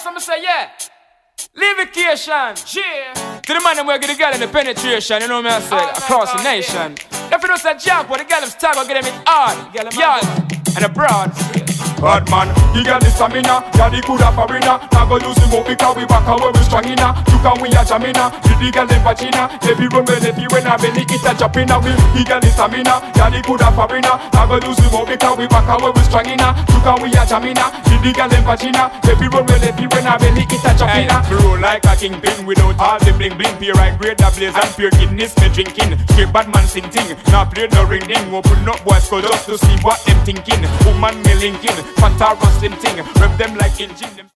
so I say, yeah. Levication, yeah. To the man them where get the girl in the penetration, you know what I say, across the nation. If you don't say jump, what the girl them start, go get them it hard, y'all, and abroad. Bad man, he got the stamina, got the good of arena. Now go use him up because we back away we strong inna. You can we a jamina, the girl in vagina. Every run when if you when I belly it a jump inna. He got the stamina, got the good of arena. Now go use him up because we back away we strong inna. You can we a jamina, the girl in vagina. Every run when if you when I belly it a jump inna. Roll like a kingpin without all the bling bling. Pure high grade, the blaze and pure Guinness me drinking. Straight bad man sing ting, now play no ring ding. Open up boys go just to see what them thinking. Woman me linking. Fanta rustling ting, rev them like engine.